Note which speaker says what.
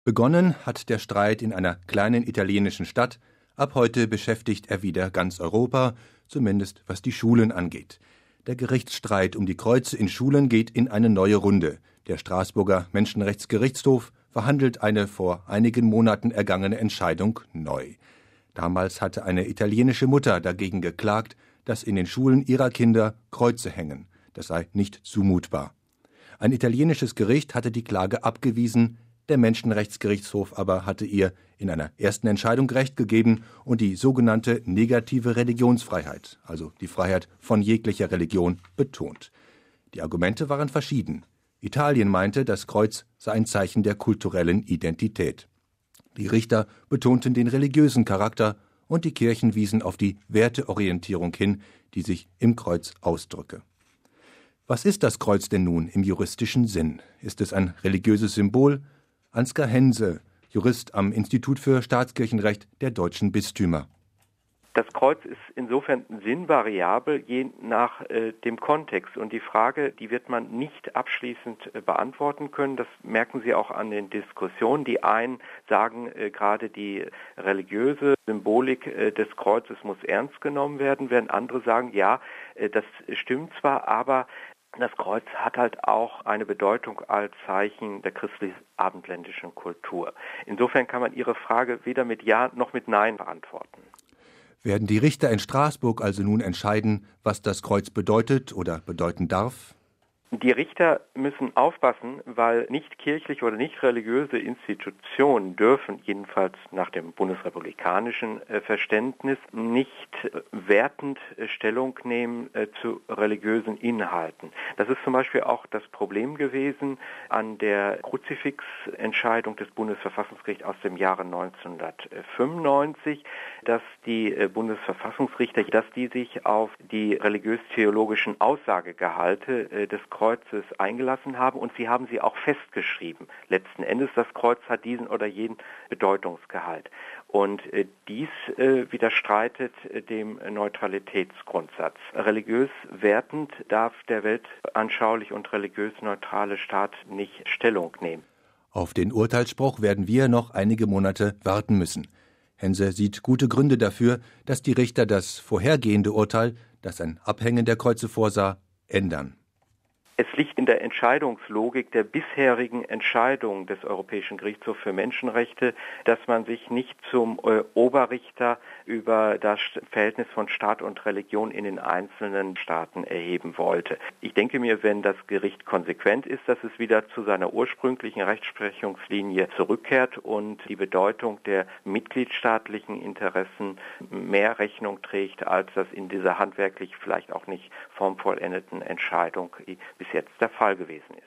Speaker 1: Begonnen hat der Streit in einer kleinen italienischen Stadt. Ab heute beschäftigt er wieder ganz Europa, zumindest was die Schulen angeht. Der Gerichtsstreit um die Kreuze in Schulen geht in eine neue Runde. Der Straßburger Menschenrechtsgerichtshof verhandelt eine vor einigen Monaten ergangene Entscheidung neu. Damals hatte eine italienische Mutter dagegen geklagt, dass in den Schulen ihrer Kinder Kreuze hängen. Das sei nicht zumutbar. Ein italienisches Gericht hatte die Klage abgewiesen, der Menschenrechtsgerichtshof aber hatte ihr in einer ersten Entscheidung Recht gegeben und die sogenannte negative Religionsfreiheit, also die Freiheit von jeglicher Religion, betont. Die Argumente waren verschieden. Italien meinte, das Kreuz sei ein Zeichen der kulturellen Identität. Die Richter betonten den religiösen Charakter und die Kirchen wiesen auf die Werteorientierung hin, die sich im Kreuz ausdrücke. Was ist das Kreuz denn nun im juristischen Sinn? Ist es ein religiöses Symbol? Ansgar Hense, Jurist am Institut für Staatskirchenrecht der Deutschen Bistümer.
Speaker 2: Das Kreuz ist insofern sinnvariabel, je nach dem Kontext. Und die Frage, die wird man nicht abschließend beantworten können. Das merken Sie auch an den Diskussionen. Die einen sagen, gerade die religiöse Symbolik des Kreuzes muss ernst genommen werden, während andere sagen, ja, das stimmt zwar, aber das Kreuz hat halt auch eine Bedeutung als Zeichen der christlich-abendländischen Kultur. Insofern kann man Ihre Frage weder mit Ja noch mit Nein beantworten.
Speaker 1: Werden die Richter in Straßburg also nun entscheiden, was das Kreuz bedeutet oder bedeuten darf?
Speaker 2: Die Richter müssen aufpassen, weil nicht kirchliche oder nicht religiöse Institutionen dürfen, jedenfalls nach dem bundesrepublikanischen Verständnis, nicht wertend Stellung nehmen zu religiösen Inhalten. Das ist zum Beispiel auch das Problem gewesen an der Kruzifixentscheidung des Bundesverfassungsgerichts aus dem Jahre 1995, dass die Bundesverfassungsrichter, dass die sich auf die religiös-theologischen Aussagegehalte des Kreuzes eingelassen haben und sie haben sie auch festgeschrieben. Letzten Endes, das Kreuz hat diesen oder jenen Bedeutungsgehalt. Und dies widerstreitet dem Neutralitätsgrundsatz. Religiös wertend darf der weltanschaulich und religiös neutrale Staat nicht Stellung nehmen.
Speaker 1: Auf den Urteilsspruch werden wir noch einige Monate warten müssen. Hense sieht gute Gründe dafür, dass die Richter das vorhergehende Urteil, das ein Abhängen der Kreuze vorsah, ändern.
Speaker 2: Es liegt in der Entscheidungslogik der bisherigen Entscheidung des Europäischen Gerichtshofs für Menschenrechte, dass man sich nicht zum Oberrichter über das Verhältnis von Staat und Religion in den einzelnen Staaten erheben wollte. Ich denke mir, wenn das Gericht konsequent ist, dass es wieder zu seiner ursprünglichen Rechtsprechungslinie zurückkehrt und die Bedeutung der mitgliedstaatlichen Interessen mehr Rechnung trägt, als das in dieser handwerklich vielleicht auch nicht formvollendeten Entscheidung bis jetzt der Fall gewesen ist.